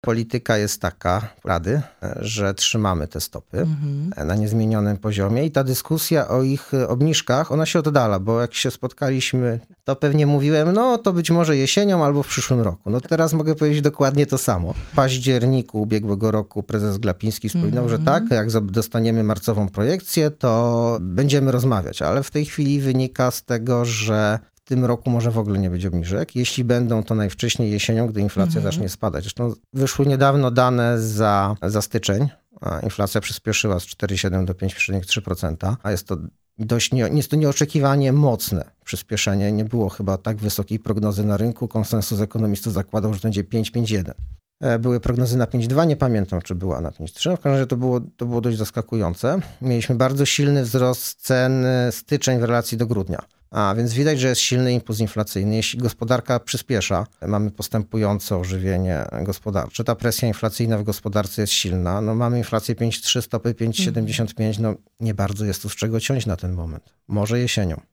Polityka jest taka, Rady, że trzymamy te stopy na niezmienionym poziomie i ta dyskusja o ich obniżkach, ona się oddala, bo jak się spotkaliśmy, to pewnie mówiłem, no to być może jesienią albo w przyszłym roku. No teraz mogę powiedzieć dokładnie to samo. W październiku ubiegłego roku prezes Glapiński wspominał, że tak, jak dostaniemy marcową projekcję, to będziemy rozmawiać, ale w tej chwili wynika z tego, że w tym roku może w ogóle nie być obniżek. Jeśli będą, to najwcześniej jesienią, gdy inflacja zacznie spadać. Zresztą wyszły niedawno dane za styczeń. Inflacja przyspieszyła z 4,7 do 5,3%, a jest to jest to nieoczekiwanie mocne przyspieszenie. Nie było chyba tak wysokiej prognozy na rynku. Konsensus ekonomistów zakładał, że to będzie 5,1. Były prognozy na 5,2, nie pamiętam, czy była na 5,3. W każdym razie to było dość zaskakujące. Mieliśmy bardzo silny wzrost cen styczeń w relacji do grudnia. A więc widać, że jest silny impuls inflacyjny. Jeśli gospodarka przyspiesza, mamy postępujące ożywienie gospodarcze, ta presja inflacyjna w gospodarce jest silna. No mamy inflację 5,3, stopy 5,75, no nie bardzo jest tu z czego ciąć na ten moment. Może jesienią.